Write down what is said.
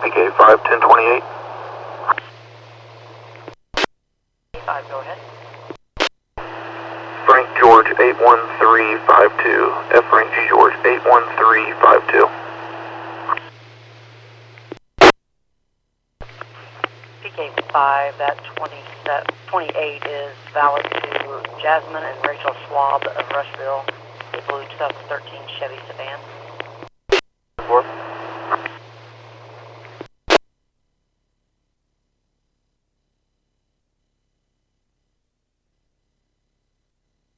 PK 51028. 5, go ahead. Frank George 81352. F Frank G George 81352. PK5, that 28 is valid to Jasmine and Rachel Schwab of Rushville, a blue 2013 Chevy sedan.